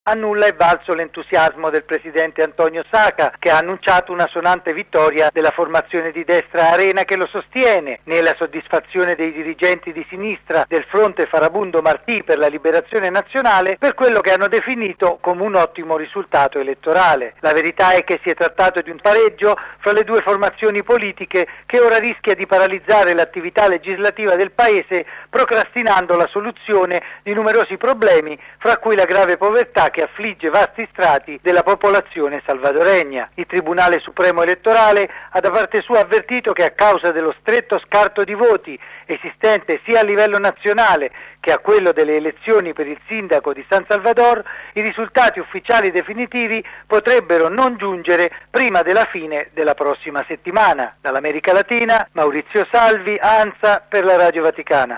A nulla è valso l'entusiasmo del presidente Antonio Saca, che ha annunciato una sonante vittoria della formazione di destra Arena che lo sostiene, né la soddisfazione dei dirigenti di sinistra del fronte Farabundo Martì per la liberazione nazionale per quello che hanno definito come un ottimo risultato elettorale. La verità è che si è trattato di un pareggio fra le due formazioni politiche che ora rischia di paralizzare l'attività legislativa del Paese, procrastinando la soluzione di numerosi problemi, fra cui la grave povertà che affligge vasti strati della popolazione salvadoregna. Il Tribunale Supremo Elettorale ha da parte sua avvertito che a causa dello stretto scarto di voti esistente sia a livello nazionale che a quello delle elezioni per il sindaco di San Salvador, i risultati ufficiali definitivi potrebbero non giungere prima della fine della prossima settimana. Dall'America Latina, Maurizio Salvi, ANSA per la Radio Vaticana.